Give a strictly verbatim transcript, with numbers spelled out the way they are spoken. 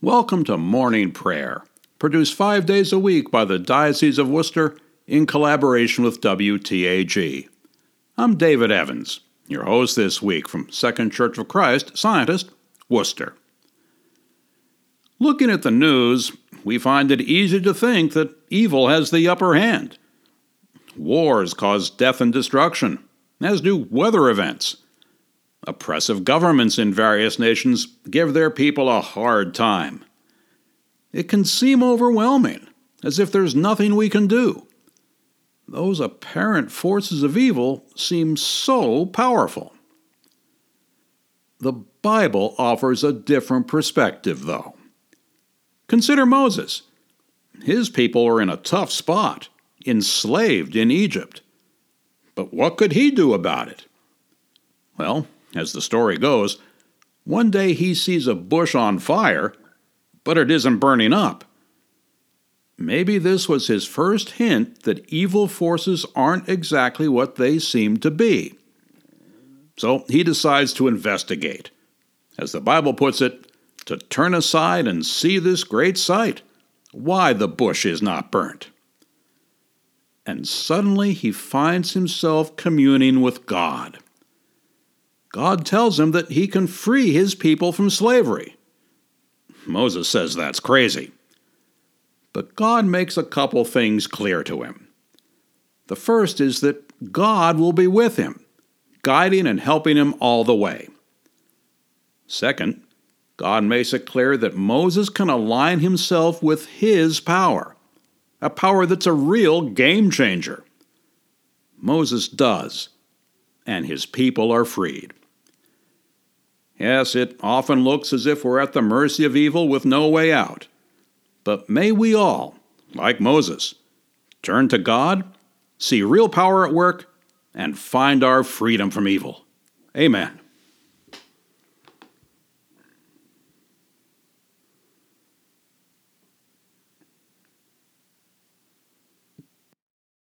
Welcome to Morning Prayer, produced five days a week by the Diocese of Worcester in collaboration with W T A G. I'm David Evans, your host this week from Second Church of Christ, Scientist, Worcester. Looking at the news, we find it easy to think that evil has the upper hand. Wars cause death and destruction, as do weather events. Oppressive governments in various nations give their people a hard time. It can seem overwhelming, as if there's nothing we can do. Those apparent forces of evil seem so powerful. The Bible offers a different perspective, though. Consider Moses. His people were in a tough spot, enslaved in Egypt. But what could he do about it? Well, as the story goes, one day he sees a bush on fire, but it isn't burning up. Maybe this was his first hint that evil forces aren't exactly what they seem to be. So he decides to investigate. As the Bible puts it, to turn aside and see this great sight, why the bush is not burnt. And suddenly he finds himself communing with God. God tells him that he can free his people from slavery. Moses says that's crazy. But God makes a couple things clear to him. The first is that God will be with him, guiding and helping him all the way. Second, God makes it clear that Moses can align himself with his power, a power that's a real game changer. Moses does, and his people are freed. Yes, it often looks as if we're at the mercy of evil with no way out. But may we all, like Moses, turn to God, see real power at work, and find our freedom from evil. Amen.